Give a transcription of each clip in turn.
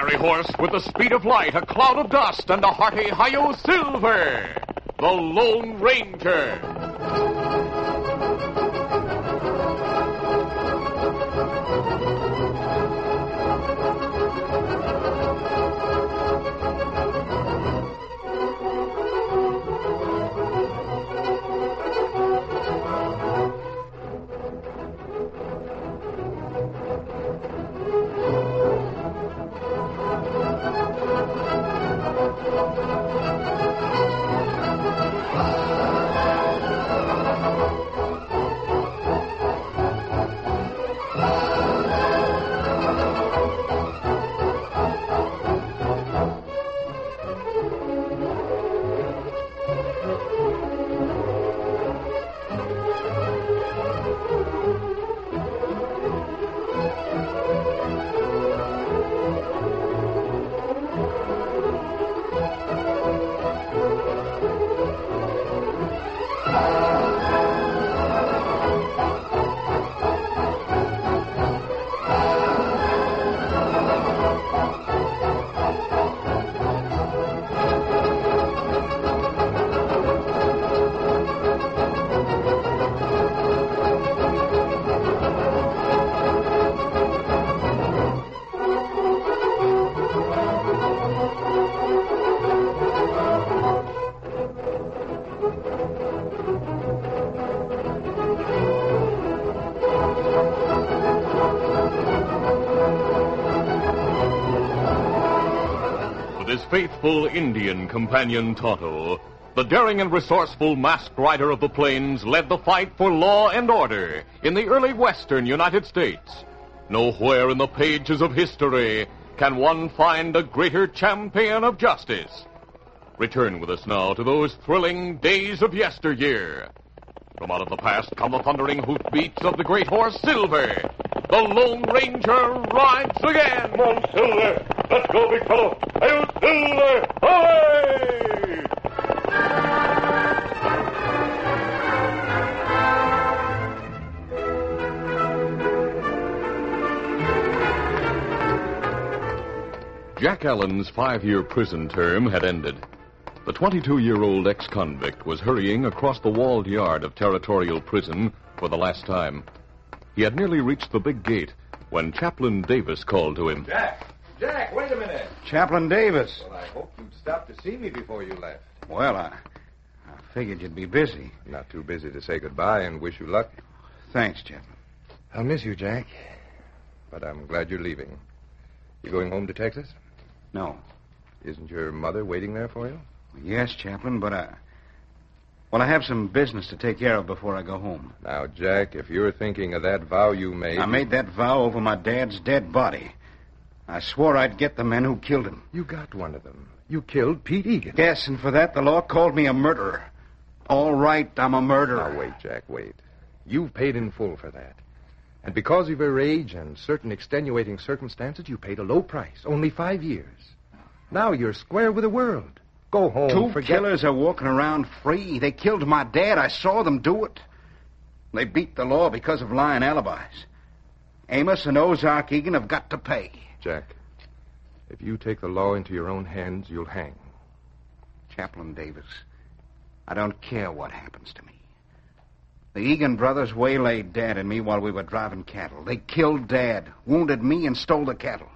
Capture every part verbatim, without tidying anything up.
fiery horse with the speed of light, a cloud of dust, and a hearty Hi-Yo Silver, the Lone Ranger. His faithful Indian companion Tonto, the daring and resourceful masked rider of the plains led the fight for law and order in the early western United States. Nowhere in the pages of history can one find a greater champion of justice. Return with us now to those thrilling days of yesteryear. From out of the past come the thundering hoofbeats of the great horse Silver. The Lone Ranger rides again. Come on, Silver. Let's go, big fellow. Hey, Silver! Away! Jack Allen's five-year prison term had ended. The twenty-two-year-old ex-convict was hurrying across the walled yard of Territorial Prison for the last time. He had nearly reached the big gate when Chaplain Davis called to him. Jack! Jack, wait a minute. Chaplain Davis. Well, I hoped you'd stop to see me before you left. Well, I, I figured you'd be busy. Not too busy to say goodbye and wish you luck. Thanks, Chaplain. I'll miss you, Jack. But I'm glad you're leaving. You going home to Texas? No. Isn't your mother waiting there for you? Yes, Chaplain, but I... Well, I have some business to take care of before I go home. Now, Jack, if you're thinking of that vow you made... I made that vow over my dad's dead body. I swore I'd get the men who killed him. You got one of them. You killed Pete Egan. Yes, and for that the law called me a murderer. All right, I'm a murderer. Now, wait, Jack, wait. You've paid in full for that. And because of your age and certain extenuating circumstances, you paid a low price, only five years. Now you're square with the world. Go home. Two forget... killers are walking around free. They killed my dad. I saw them do it. They beat the law because of lying alibis. Amos and Ozark Egan have got to pay. Jack, if you take the law into your own hands, you'll hang. Chaplain Davis, I don't care what happens to me. The Egan brothers waylaid Dad and me while we were driving cattle. They killed Dad, wounded me, and stole the cattle.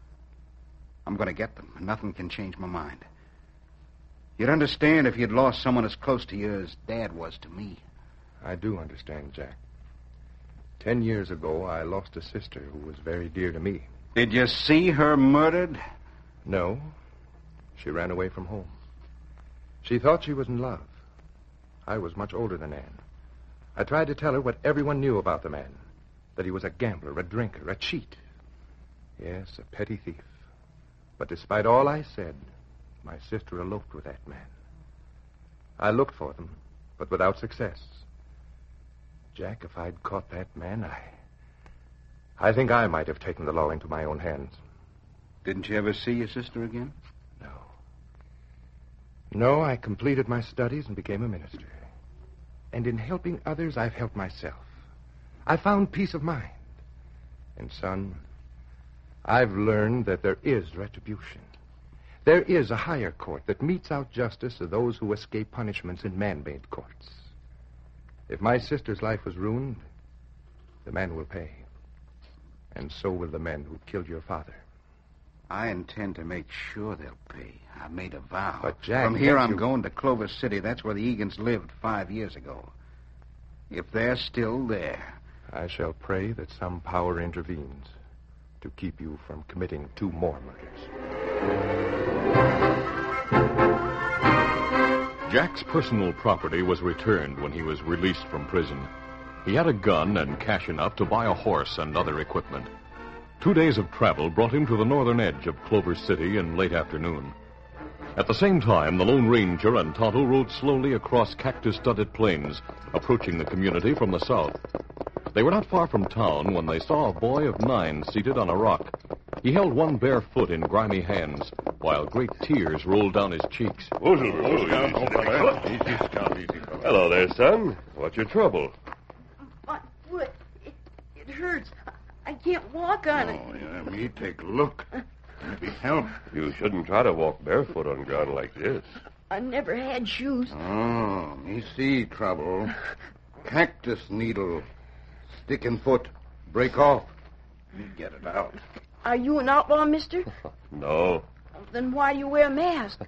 I'm going to get them, and nothing can change my mind. You'd understand if you'd lost someone as close to you as Dad was to me. I do understand, Jack. Ten years ago, I lost a sister who was very dear to me. Did you see her murdered? No. She ran away from home. She thought she was in love. I was much older than Anne. I tried to tell her what everyone knew about the man. That he was a gambler, a drinker, a cheat. Yes, a petty thief. But despite all I said, my sister eloped with that man. I looked for them, but without success. Jack, if I'd caught that man, I... I think I might have taken the law into my own hands. Didn't you ever see your sister again? No. No, I completed my studies and became a minister. And in helping others, I've helped myself. I found peace of mind. And, son, I've learned that there is retribution. There is a higher court that metes out justice to those who escape punishments in man-made courts. If my sister's life was ruined, the man will pay. And so will the men who killed your father. I intend to make sure they'll pay. I made a vow. But, Jack... From here, I'm you... going to Clover City. That's where the Eagans lived five years ago. If they're still there... I shall pray that some power intervenes to keep you from committing two more murders. Jack's personal property was returned when he was released from prison. He had a gun and cash enough to buy a horse and other equipment. Two days of travel brought him to the northern edge of Clover City in late afternoon. At the same time, the Lone Ranger and Tonto rode slowly across cactus-studded plains, approaching the community from the south. They were not far from town when they saw a boy of nine seated on a rock. He held one bare foot in grimy hands, while great tears rolled down his cheeks. Who's it? Who's it? Hello there, son. What's your trouble? My foot, it, it hurts. I can't walk on it. Oh, yeah, me take a look. Maybe help. You shouldn't try to walk barefoot on ground like this. I never had shoes. Oh, me see trouble. Cactus needle. Sticking foot. Break off. Me get it out. Are you an outlaw, mister? No. Then why do you wear a mask?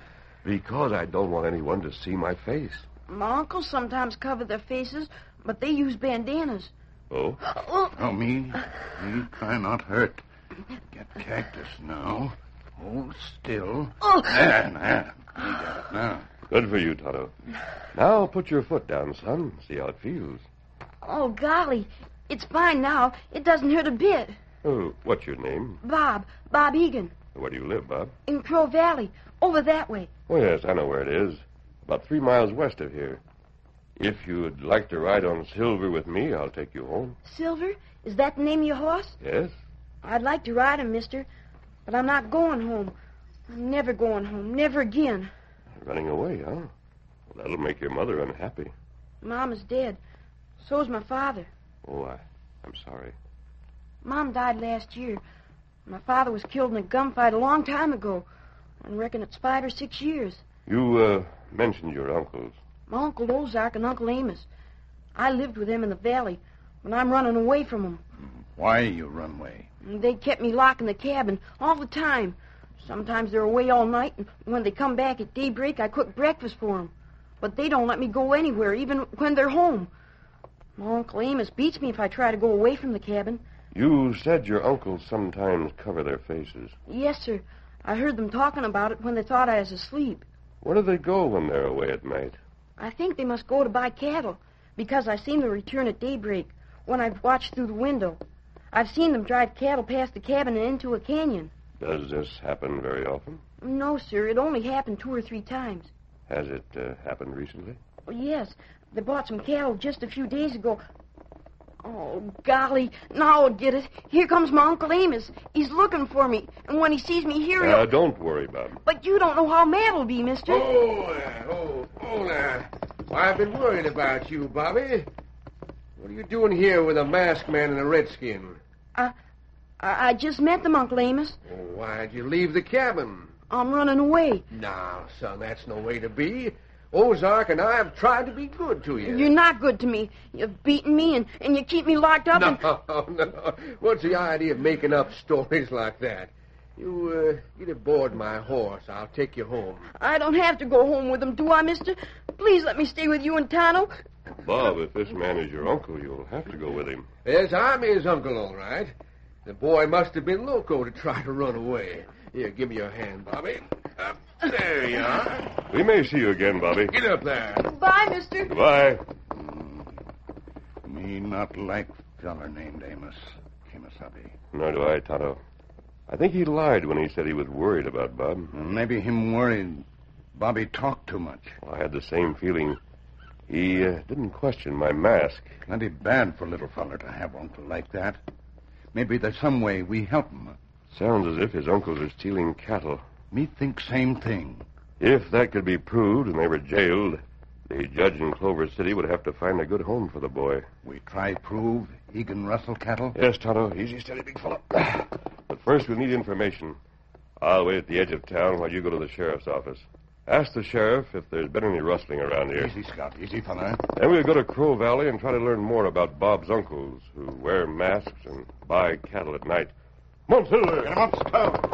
Because I don't want anyone to see my face. My uncles sometimes cover their faces, but they use bandanas. Oh? Oh, Oh, me? Me try not hurt. Get cactus now. Hold still. Oh. There, there. Me get it now. Good for you, Tonto. Now put your foot down, son. See how it feels. oh, golly. It's fine now. It doesn't hurt a bit. Oh, what's your name? Bob. Bob Egan. Where do you live, Bob? In Crow Valley. Over that way. Oh, yes, I know where it is. About three miles west of here. If you'd like to ride on Silver with me, I'll take you home. Silver? Is that the name of your horse? Yes? I'd like to ride him, mister. But I'm not going home. I'm never going home. Never again. Running away, huh? Well, that'll make your mother unhappy. Mom is dead. So's my father. Oh, I, I'm sorry. Mom died last year. My father was killed in a gunfight a long time ago. I reckon it's five or six years. You, uh, mentioned your uncles. My Uncle Ozark and Uncle Amos. I lived with them in the valley when I'm running away from them. Why you run away? They kept me locked in the cabin all the time. Sometimes they're away all night, and when they come back at daybreak, I cook breakfast for them. But they don't let me go anywhere, even when they're home. My Uncle Amos beats me if I try to go away from the cabin. You said your uncles sometimes cover their faces. Yes, sir. I heard them talking about it when they thought I was asleep. Where do they go when they're away at night? I think they must go to buy cattle, because I seen them return at daybreak when I've watched through the window. I've seen them drive cattle past the cabin and into a canyon. Does this happen very often? No, sir. It only happened two or three times. Has it uh, happened recently? Oh, yes. They bought some cattle just a few days ago. Oh, golly. Now I'll get it. Here comes my Uncle Amos. He's looking for me. And when he sees me here, he'll... Uh, don't worry, Bob. But you don't know how mad it'll be, mister. Oh, uh, oh, oh, now. Why, I've been worried about you, Bobby. What are you doing here with a masked man and a redskin? I, I, I just met them, Uncle Amos. Oh, why'd you leave the cabin? I'm running away. Now, son, that's no way to be. Ozark and I have tried to be good to you. You're not good to me. You've beaten me, and, and you keep me locked up. No, and... no. What's the idea of making up stories like that? You, uh, you'd have board my horse. I'll take you home. I don't have to go home with them, do I, mister? Please let me stay with you and Tonto. Bob, if this man is your uncle, you'll have to go with him. Yes, I'm his uncle, all right. The boy must have been loco to try to run away. Here, give me your hand, Bobby. Up there you are. We may see you again, Bobby. Get up there. Bye, mister. Goodbye. Me not like feller named Amos. Kemosabe. Nor do I, Tonto. I think he lied when he said he was worried about Bob. Maybe him worried Bobby talked too much. Well, I had the same feeling. He uh, didn't question my mask. Plenty bad for a little feller to have uncle like that. Maybe there's some way we help him. Sounds as if his uncles are stealing cattle. Me think same thing. If that could be proved and they were jailed, the judge in Clover City would have to find a good home for the boy. We try prove Egan Russell cattle? Yes, Tonto. Easy, steady, big fellow. But First, we'll need information. I'll wait at the edge of town while you go to the sheriff's office. Ask the sheriff if there's been any rustling around here. Easy, Scout. Easy, fella. Then we'll go to Crow Valley and try to learn more about Bob's uncles, who wear masks and buy cattle at night. Come on, Silver. Get him up, Scout.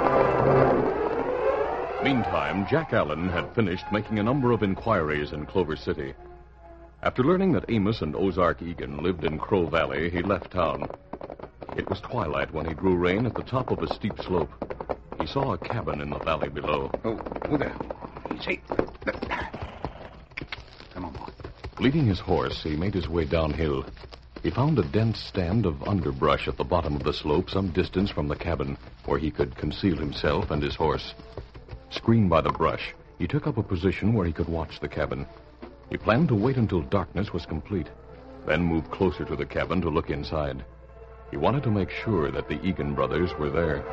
Meantime, Jack Allen had finished making a number of inquiries in Clover City. After learning that Amos and Ozark Egan lived in Crow Valley, he left town. It was twilight when he drew rein at the top of a steep slope. He saw a cabin in the valley below. Oh, oh there. Easy. Come on, boy. Leading his horse, he made his way downhill. He found a dense stand of underbrush at the bottom of the slope, some distance from the cabin, where he could conceal himself and his horse. Screened by the brush, he took up a position where he could watch the cabin. He planned to wait until darkness was complete, then move closer to the cabin to look inside. He wanted to make sure that the Egan brothers were there.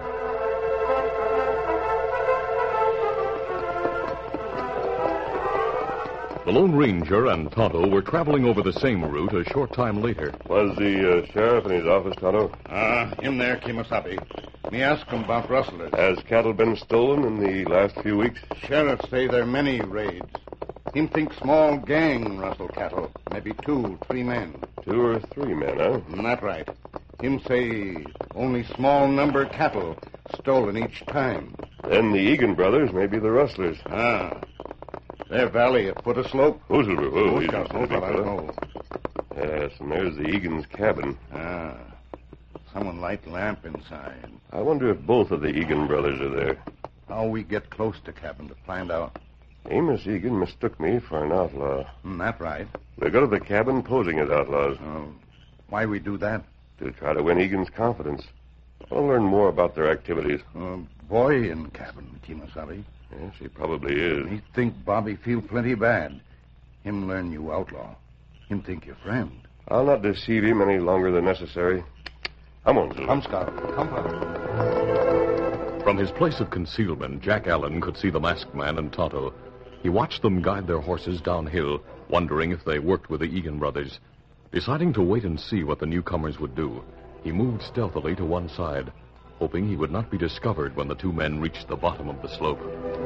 The Lone Ranger and Tonto were traveling over the same route a short time later. Was the uh, sheriff in his office, Tonto? Ah, uh, in there, Kimasabi. Me ask him about rustlers. Has cattle been stolen in the last few weeks? Sheriff say there many raids. Him think small gang rustle cattle. Maybe two, three men. Two or three men, huh? Not right. Him say only small number cattle stolen each time. Then the Egan brothers may be the rustlers. Ah. Their valley at foot of slope. Oh, Silver. Oh, Oh, easy, Scout. Oh, big fella. fella. Oh. Yes, and there's the Egan's cabin. Ah. Someone light lamp inside. I wonder if both of the Egan brothers are there. How we get close to cabin to find out. Amos Egan mistook me for an outlaw. Mm, that right. We'll go to the cabin posing as outlaws Oh. Why we do that? to try to win Egan's confidence. I'll learn more about their activities. Uh, boy in cabin, Kimasabi. Yes, he probably is. He think Bobby feel plenty bad. Him learn you outlaw. Him think your friend. I'll not deceive him any longer than necessary. Come on, Silver. Come, Scout. Come, fella. From his place of concealment, Jack Allen could see the masked man and Tonto. He watched them guide their horses downhill, wondering if they worked with the Egan brothers. Deciding to wait and see what the newcomers would do, he moved stealthily to one side, hoping he would not be discovered when the two men reached the bottom of the slope.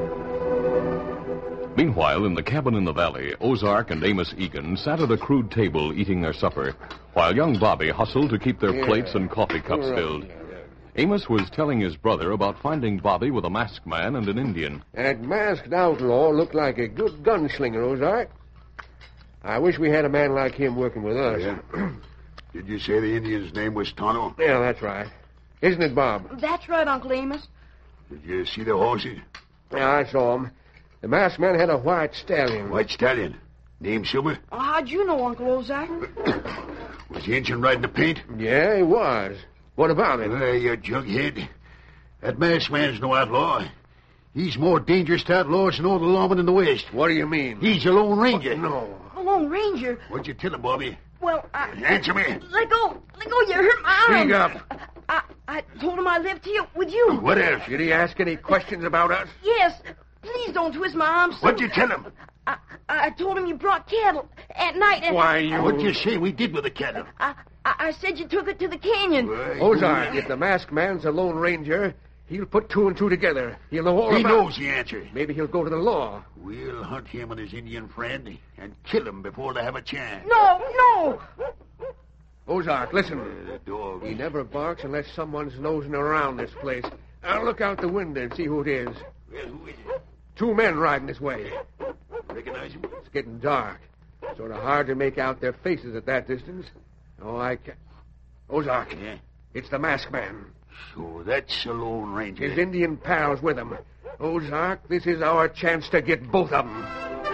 Meanwhile, in the cabin in the valley, Ozark and Amos Egan sat at a crude table eating their supper, while young Bobby hustled to keep their Yeah. plates and coffee cups Right. filled. Yeah, yeah. Amos was telling his brother about finding Bobby with a masked man and an Indian. That masked outlaw looked like a good gunslinger, Ozark. I wish we had a man like him working with us. Yeah. Did you say the Indian's name was Tonto? Yeah, that's right. Isn't it, Bob? That's right, Uncle Amos. Did you see the horses? Yeah, I saw him. The masked man had a white stallion. White stallion. Name Silver? Oh, how'd you know, Uncle Ozark? Was the Injun riding the paint? Yeah, he was. What about it? Uh, you jughead. That masked man's no outlaw. He's more dangerous to outlaws than all the lawmen in the West. What do you mean? He's a Lone Ranger. No. The Lone Ranger. What'd you tell him, Bobby? Well, I... Answer me. Let go. Let go. You hurt my arm. Speak up. I, I told him I lived here with you. What else? Did he ask any questions about us? Yes. Please don't twist my arm. so- What'd you tell him? I, I told him you brought cattle at night. And Why, you... What'd you say we did with the cattle? I, I, I said you took it to the canyon. Why, Ozark, if the masked man's a Lone Ranger, he'll put two and two together. He'll know all He about knows the answer. Maybe he'll go to the law. We'll hunt him and his Indian friend and kill him before they have a chance. No, no. Ozark, listen. Uh, the dog. He never barks unless someone's nosing around this place. I'll look out the window and see who it is. Well, who is it? Two men riding this way. Recognize him? It's getting dark. Sort of hard to make out their faces at that distance. Oh, I can't. Ozark. Yeah. It's the masked man. So that's a Lone Ranger. His Indian pals with him. Ozark, this is our chance to get both of them.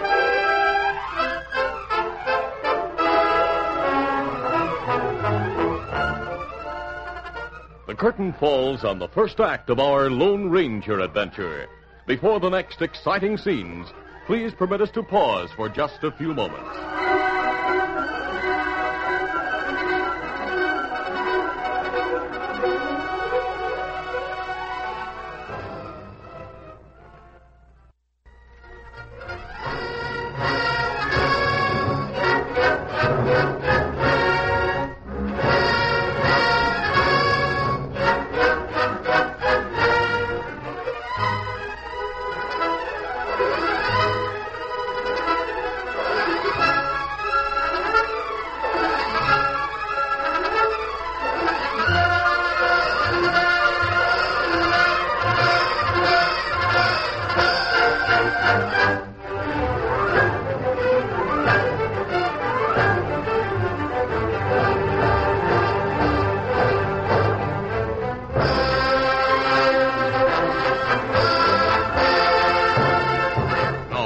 The curtain falls on the first act of our Lone Ranger adventure. Before the next exciting scenes, please permit us to pause for just a few moments.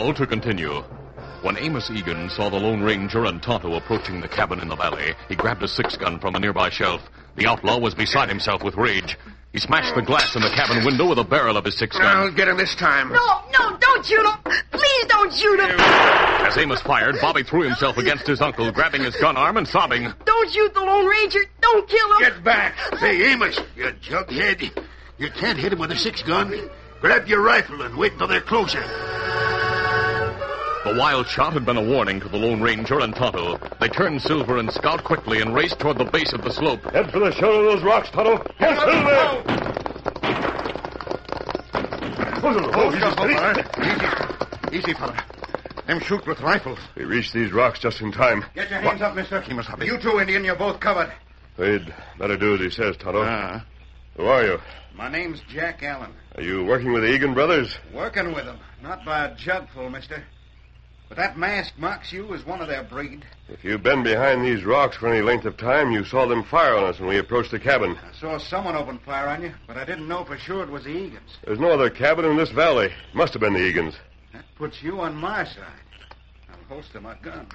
Now to continue. When Amos Egan saw the Lone Ranger and Tonto approaching the cabin in the valley, he grabbed a six-gun from a nearby shelf. The outlaw was beside himself with rage. He smashed the glass in the cabin window with a barrel of his six-gun. I'll get him this time. No, no, don't shoot him. Please don't shoot him. As Amos fired, Bobby threw himself against his uncle, grabbing his gun arm and sobbing. Don't shoot the Lone Ranger. Don't kill him. Get back. Hey, Amos, you jughead. You can't hit him with a six-gun. Grab your rifle and wait until they're closer. The wild shot had been a warning to the Lone Ranger and Tonto. They turned Silver and Scout quickly and raced toward the base of the slope. Head for the shoulder of those rocks, Tonto. Come, Silver! Oh, easy, easy, fella. Them shoot with rifles. We reached these rocks just in time. Get your hands up, mister. Kimasabi. You two, Indian, you're both covered. We'd better do as he says, Tonto. Ah. Who are you? My name's Jack Allen. Are you working with the Egan brothers? Working with them. Not by a jugful, mister. But that mask marks you as one of their breed. If you've been behind these rocks for any length of time, you saw them fire on us when we approached the cabin. I saw someone open fire on you, but I didn't know for sure it was the Egans. There's no other cabin in this valley. Must have been the Egans. That puts you on my side. I'll holster my gun.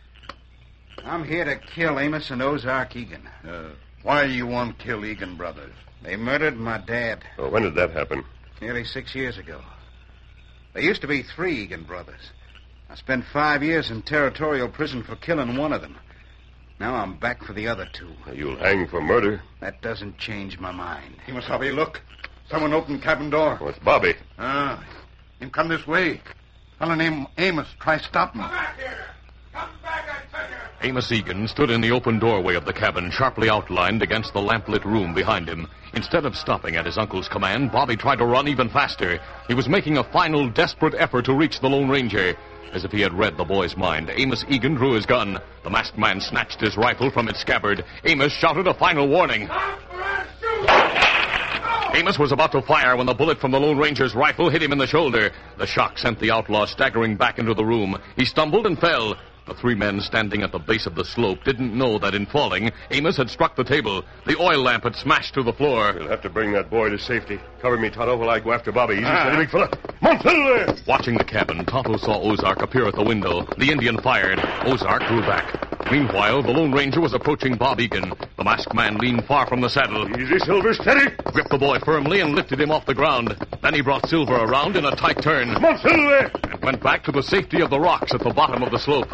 I'm here to kill Amos and Ozark Egan. Uh, why you want to kill Egan brothers? They murdered my dad Oh, when did that happen? nearly six years ago. There used to be three Egan brothers. I spent five years in territorial prison for killing one of them. Now I'm back for the other two. You'll hang for murder. That doesn't change my mind. Kimasabi, look. Someone opened cabin door. Oh, it's Bobby. Ah, him come this way. Fella named Amos try stop me. Come back here. Come back, I tell you. Amos Egan stood in the open doorway of the cabin, sharply outlined against the lamplit room behind him. Instead of stopping at his uncle's command, Bobby tried to run even faster. He was making a final, desperate effort to reach the Lone Ranger. As if he had read the boy's mind, Amos Egan drew his gun. The masked man snatched his rifle from its scabbard. Amos shouted a final warning. Stop or I'll shoot. Amos was about to fire when the bullet from the Lone Ranger's rifle hit him in the shoulder. The shock sent the outlaw staggering back into the room. He stumbled and fell. The three men standing at the base of the slope didn't know that in falling, Amos had struck the table. The oil lamp had smashed to the floor. We'll have to bring that boy to safety. Cover me, Tonto, while I go after Bobby. Easy, Ah. steady, big fella. Come on, Silver! Watching the cabin, Tonto saw Ozark appear at the window. The Indian fired. Ozark drew back. Meanwhile, the Lone Ranger was approaching Bob Egan. The masked man leaned far from the saddle. Easy, Silver, steady. Gripped the boy firmly and lifted him off the ground. Then he brought Silver around in a tight turn Come on, Silver! and went back to the safety of the rocks at the bottom of the slope.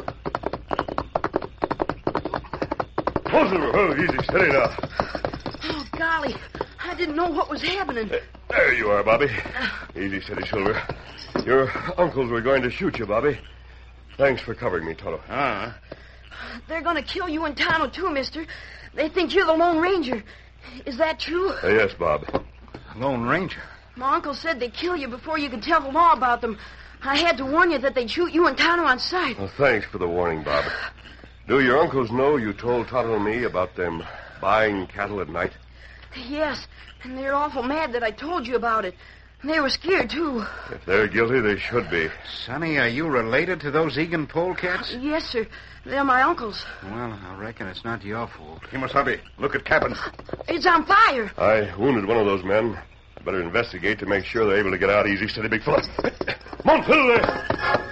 Come on, Silver. Oh, easy, steady now. Oh, golly. I didn't know what was happening. There you are, Bobby. Easy, steady, Silver. Your uncles were going to shoot you, Bobby. Thanks for covering me, Tonto. Ah. They're going to kill you and Tonto, too, mister. They think you're the Lone Ranger. Is that true? Uh, yes, Bob. Lone Ranger? My uncle said they'd kill you before you could tell the law about them. I had to warn you that they'd shoot you and Tonto on sight. Well, thanks for the warning, Bob. Do your uncles know you told Tonto and me about them buying cattle at night? Yes, and they're awful mad that I told you about it. They were scared, too. If they're guilty, they should be. Sonny, are you related to those Egan polecats? Yes, sir. They're my uncles. Well, I reckon it's not your fault. Kimasabi, look at cabin. It's on fire. I wounded one of those men. Better investigate to make sure they're able to get out easy, steady, big fella. Come on, Silver!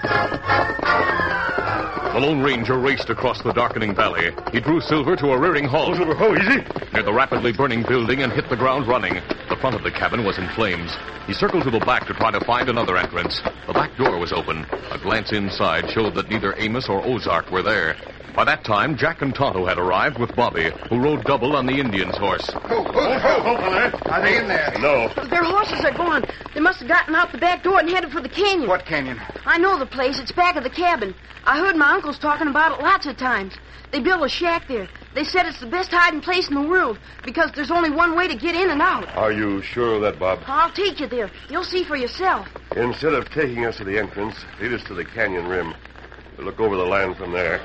The Lone Ranger raced across the darkening valley. He drew Silver to a rearing halt Silver, oh, easy. near the rapidly burning building and hit the ground running. The front of the cabin was in flames. He circled to the back to try to find another entrance. The back door was open. A glance inside showed that neither Amos or Ozark were there. By that time, Jack and Tonto had arrived with Bobby, who rode double on the Indian's horse. Oh, oh, oh, fella. Are they in there? No. Their horses are gone. They must have gotten out the back door and headed for the canyon. What canyon? I know the place. It's back of the cabin. I heard my uncles talking about it lots of times. They built a shack there. They said it's the best hiding place in the world because there's only one way to get in and out. Are you sure of that, Bob? I'll take you there. You'll see for yourself. Instead of taking us to the entrance, lead us to the canyon rim. We'll look over the land from there.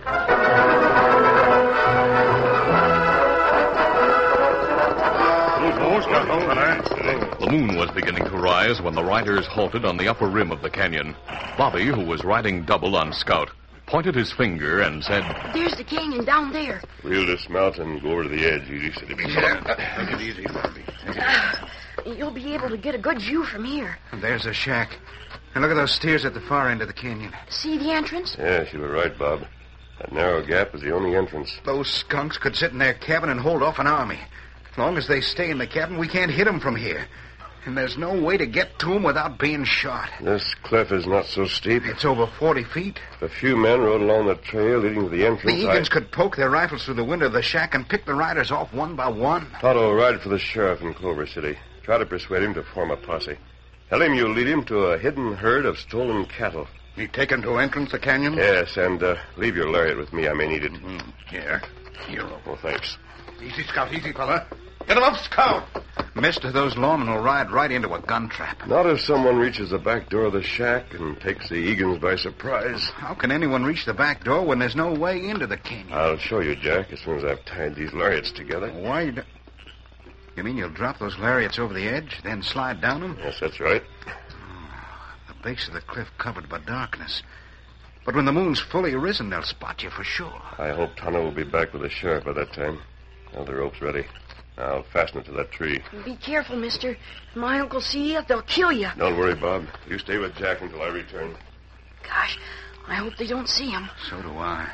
The moon was beginning to rise when the riders halted on the upper rim of the canyon. Bobby, who was riding double on Scout, pointed his finger and said, There's the canyon down there. We'll dismount and go over to the edge. Easy, steady, big fella. Take it easy, Bobby. You'll be able to get a good view from here. There's the shack. And look at those steers at the far end of the canyon. See the entrance? Yes, you were right, Bob. That narrow gap is the only entrance. Those skunks could sit in their cabin and hold off an army. As long as they stay in the cabin, we can't hit them from here. And there's no way to get to them without being shot. This cliff is not so steep. It's over forty feet. If a few men rode along the trail leading to the entrance... The Eagans I... could poke their rifles through the window of the shack and pick the riders off one by one. Tonto will ride for the sheriff in Clover City. Try to persuade him to form a posse. Tell him you'll lead him to a hidden herd of stolen cattle. He taken to entrance the canyon? Yes, and uh, leave your lariat with me. I may need it. Mm, here. Here. Well, thanks. Easy, Scout. Easy, fella. Get him up, Scout. Mister, those lawmen will ride right into a gun trap. Not if someone reaches the back door of the shack and takes the Eagans by surprise. How can anyone reach the back door when there's no way into the canyon? I'll show you, Jack, as soon as I've tied these lariats together. Why? Do... You mean you'll drop those lariats over the edge, then slide down them? Yes, that's right. The base of the cliff covered by darkness. But when the moon's fully risen, they'll spot you for sure. I hope Tonto will be back with the sheriff by that time. Now the rope's ready. I'll fasten it to that tree. Be careful, mister. If my uncle see you, they'll kill you. Don't worry, Bob. You stay with Jack until I return. Gosh, I hope they don't see him. So do I.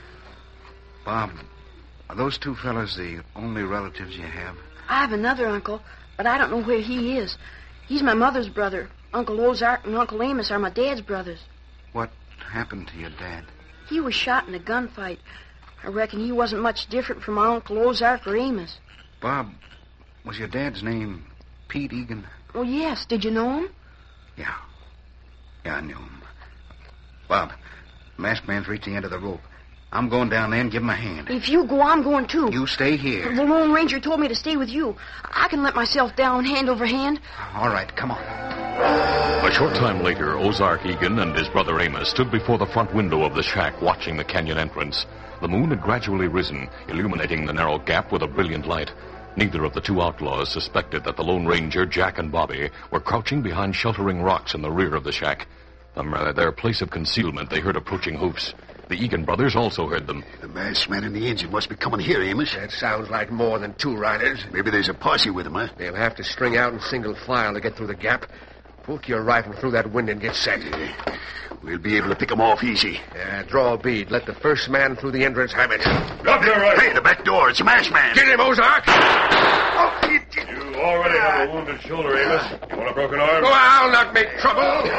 Bob, are those two fellas the only relatives you have? I have another uncle, but I don't know where he is. He's my mother's brother. Uncle Ozark and Uncle Amos are my dad's brothers. What happened to your dad? He was shot in a gunfight. I reckon he wasn't much different from my Uncle Ozark or Amos. Bob, was your dad's name Pete Egan? Oh, yes. Did you know him? Yeah. Yeah, I knew him. Bob, the masked man's reached the end of the rope. I'm going down there and give him a hand. If you go, I'm going too. You stay here. The Lone Ranger told me to stay with you. I can let myself down hand over hand. All right, come on. A short time later, Ozark Egan and his brother Amos stood before the front window of the shack watching the canyon entrance. The moon had gradually risen, illuminating the narrow gap with a brilliant light. Neither of the two outlaws suspected that the Lone Ranger, Jack, and Bobby were crouching behind sheltering rocks in the rear of the shack. From uh, their place of concealment, they heard approaching hoofs. The Egan brothers also heard them. The masked man and the engine must be coming here, Amos. That sounds like more than two riders. Maybe there's a posse with them, huh? They'll have to string out in single file to get through the gap. Poke your rifle through that window and get set. We'll be able to pick them off easy. Yeah, draw a bead. Let the first man through the entrance have it. Drop your rifle. Hey, the back door. It's a masked man. Get him, Ozark! Oh, you... You already have a wounded shoulder, Amos. You want a broken arm? Oh, I'll not make trouble.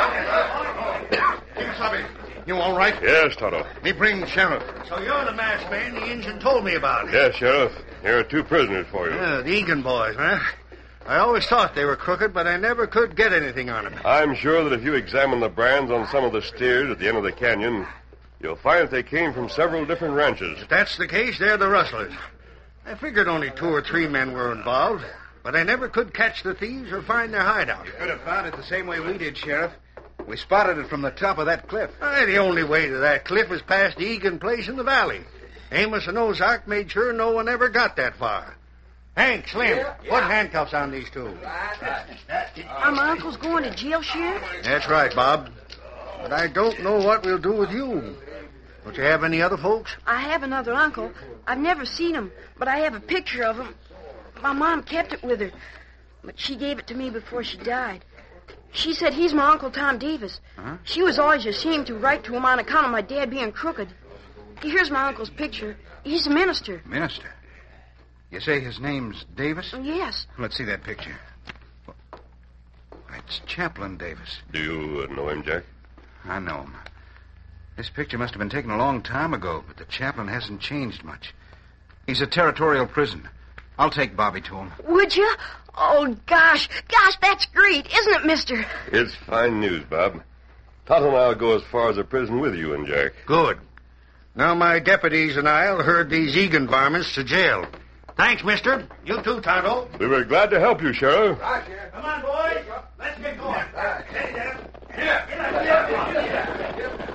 You all right? Yes, Tonto. Me bring the sheriff. So you're the masked man the engine told me about. Yes, Sheriff. Here are two prisoners for you. Yeah, the Egan boys, huh? I always thought they were crooked, but I never could get anything on them. I'm sure that if you examine the brands on some of the steers at the end of the canyon, you'll find that they came from several different ranches. If that's the case, they're the rustlers. I figured only two or three men were involved, but I never could catch the thieves or find their hideout. You could have found it the same way we did, Sheriff. We spotted it from the top of that cliff. Aye, the only way to that cliff is past the Egan place in the valley. Amos and Ozark made sure no one ever got that far. Hank, Slim, yeah, yeah. Put handcuffs on these two. Are my uncles going to jail, Sheriff? That's right, Bob. But I don't know what we'll do with you. Don't you have any other folks? I have another uncle. I've never seen him, but I have a picture of him. My mom kept it with her, but she gave it to me before she died. She said he's my Uncle Tom Davis. Huh? She was always ashamed to write to him on account of my dad being crooked. Here's my uncle's picture. He's a minister. Minister? You say his name's Davis? Yes. Let's see that picture. It's Chaplain Davis. Do you uh, know him, Jack? I know him. This picture must have been taken a long time ago, but the chaplain hasn't changed much. He's a territorial prison. I'll take Bobby to him. Would you? Oh, gosh. Gosh, that's great, isn't it, mister? It's fine news, Bob. Tonto and I'll go as far as the prison with you and Jack. Good. Now my deputies and I'll herd these Egan varmints to jail. Thanks, mister. You too, Tonto. We were glad to help you, Sheriff. Right, Sheriff. Come on, boys. Let's get going. Steady, Dad. Here. Get up, get up, get up.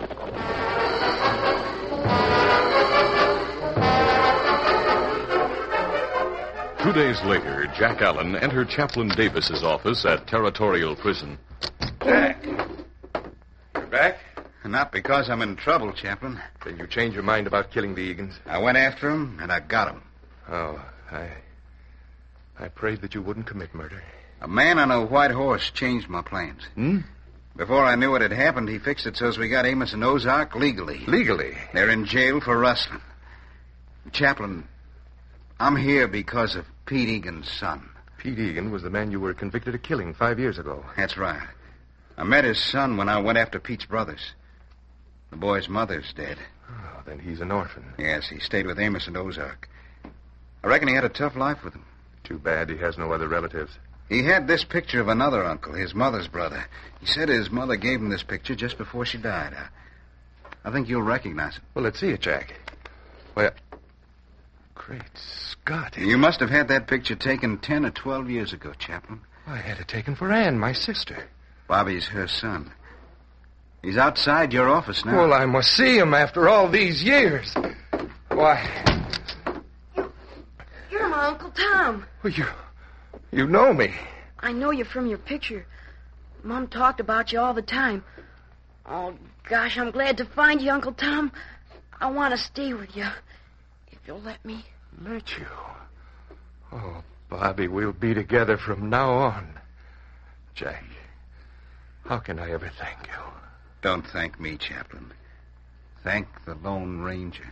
Two days later, Jack Allen entered Chaplain Davis's office at Territorial Prison. Jack. You're back? Not because I'm in trouble, Chaplain. Then you changed your mind about killing the Egans? I went after him, and I got him. Oh, I... I prayed that you wouldn't commit murder. A man on a white horse changed my plans. Hmm? Before I knew what had happened, he fixed it so as we got Amos and Ozark legally. Legally? They're in jail for rustling. Chaplain, I'm here because of Pete Egan's son. Pete Egan was the man you were convicted of killing five years ago. That's right. I met his son when I went after Pete's brothers. The boy's mother's dead. Oh, then he's an orphan. Yes, he stayed with Amos and Ozark. I reckon he had a tough life with them. Too bad he has no other relatives. He had this picture of another uncle, his mother's brother. He said his mother gave him this picture just before she died. I, I think you'll recognize it. Well, let's see it, Jack. Well, great Scott. You must have had that picture taken ten or twelve years ago, Chaplain. I had it taken for Ann, my sister. Bobby's her son. He's outside your office now. Well, I must see him after all these years. Why? You're my Uncle Tom. Well, you... You know me. I know you from your picture. Mom talked about you all the time. Oh, gosh, I'm glad to find you, Uncle Tom. I want to stay with you, if you'll let me. Let you? Oh, Bobby, we'll be together from now on. Jack, how can I ever thank you? Don't thank me, Chaplain. Thank the Lone Ranger.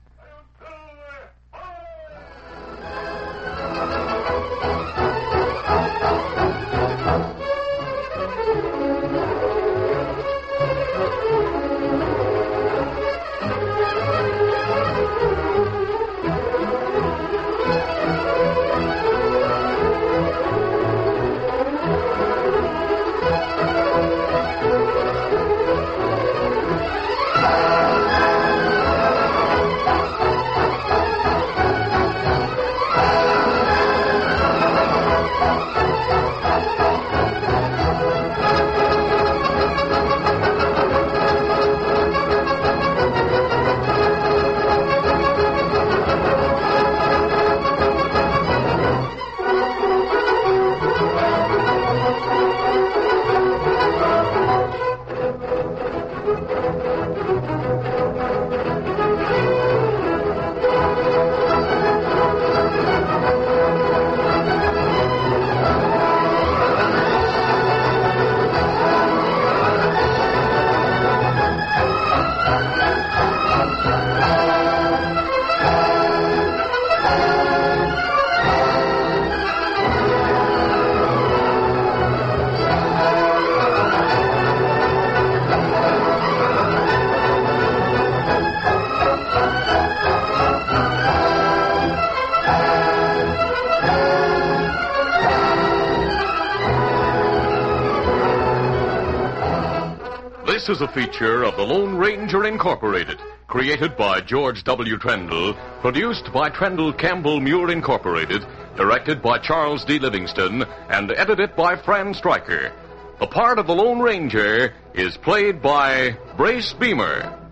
This is a feature of the Lone Ranger Incorporated, created by George W. Trendle, produced by Trendle Campbell Muir Incorporated, directed by Charles D. Livingston, and edited by Fran Stryker. The part of the Lone Ranger is played by Brace Beamer.